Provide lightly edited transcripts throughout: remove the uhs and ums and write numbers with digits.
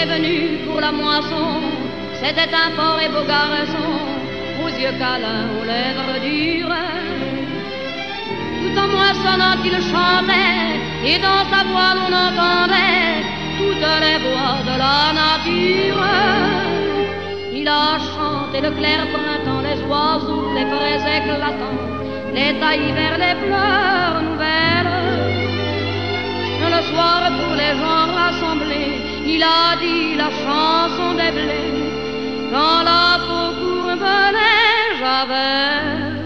est venu pour la moisson. C'était un fort et beau garçon, aux yeux câlins, aux lèvres dures. Tout en moissonnant il chantait, et dans sa voix l'on entendait toutes les voix de la nature. Il a chanté le clair printemps, les oiseaux, les fraises éclatants, les taillis vers les fleurs nouvelles. Le soir pour les gens rassemblés, il a dit la chanson des blés. Quand la peau courbe les javelles,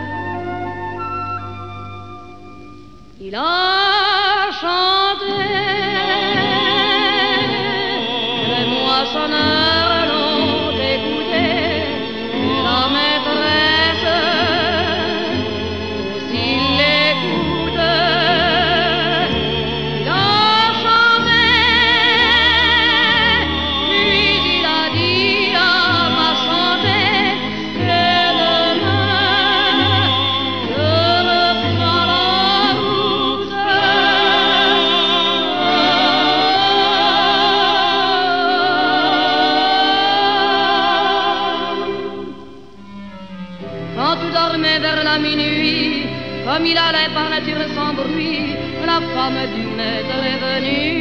il a chanté. Les moissonneurs l'ont écouté, la maîtresse aussi l'écoute. Il a chanté, puis il a dit à ma santé, et demain je reprends la route. Quand tout dormait vers la minuit, comme il allait par nature sans bruit, la femme du maître est venue.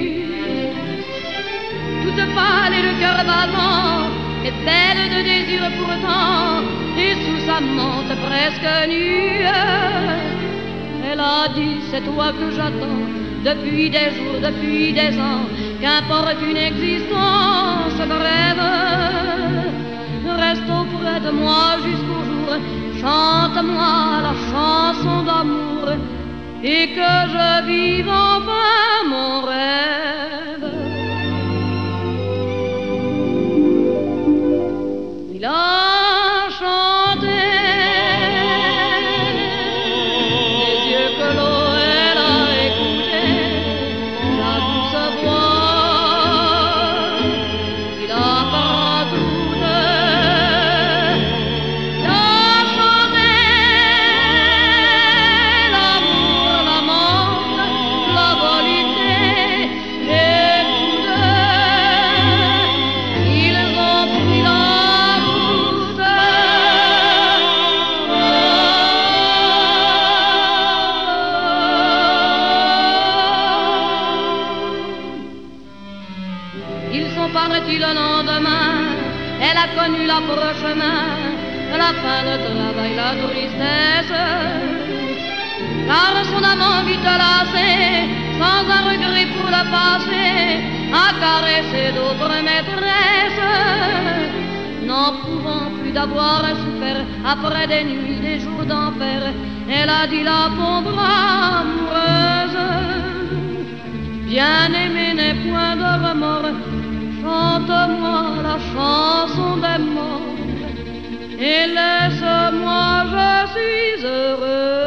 Toute pâle et le cœur battant, et belle de désir pourtant, et sous sa mante presque nue, elle a dit, c'est toi que j'attends, depuis des jours, depuis des ans, qu'importe une existence brève, reste auprès de moi jusqu'au jour, chante-moi la chanson d'amour, et que je vive enfin mon rêve. Il a chanté, les yeux que l'eau elle a écouté, la douce voix, il a pas toute. Il a chanté l'amour, l'amante, la volupté, et tous deux, ils ont pris la route. Ils sont partis le lendemain, elle a connu l'approchement, la fin de travail, la tristesse, car son amant vite lassé, sans un regret pour le passé, a caressé d'autres maîtresses, n'en pouvant plus d'avoir souffert, après des nuits, des jours d'enfer, elle a dit la pauvre amoureuse, bien-aimée n'aie point de remords, chante-moi la chanson des morts, et laisse-moi, je suis heureuse.